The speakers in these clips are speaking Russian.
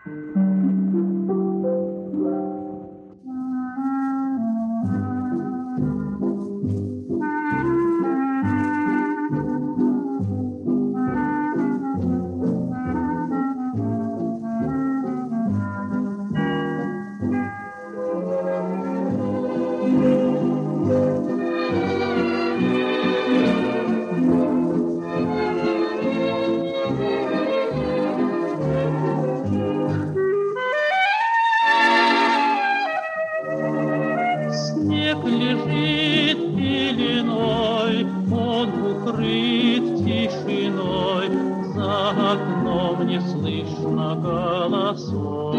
Снег лежит пеленой, он укрыт тишиной, за окном не слышно голосов.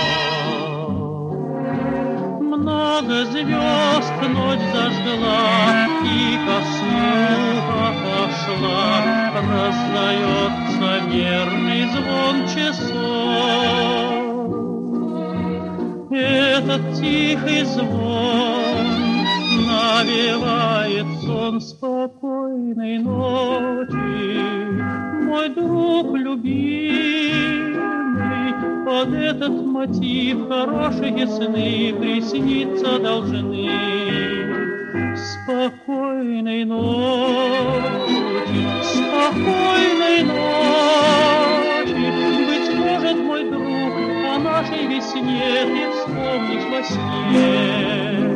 Много звезд ночь зажгла и ко сну отошла, раздается мерный звон часов. Этот тихий звон навевает сон спокойной ночи. Мой друг любимый, под этот мотив хорошие сны присниться должны. Спокойной ночи, спокойной ночи. Быть может, мой друг, о нашей весне ты вспомнишь во сне.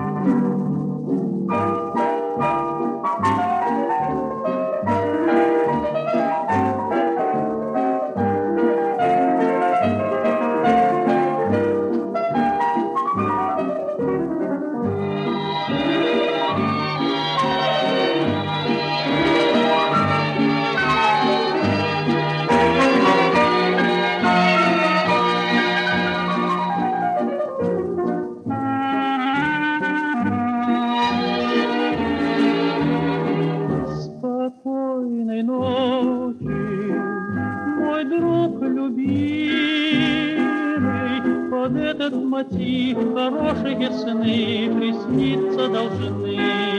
Спокойной ночи, мой друг любимый, под этот мотив хорошие сны присниться должны.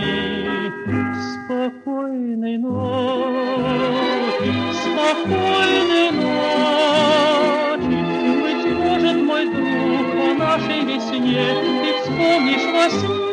Спокойной ночи, спокойной ночи. Быть может, мой друг, о нашей весне ты вспомнишь во сне.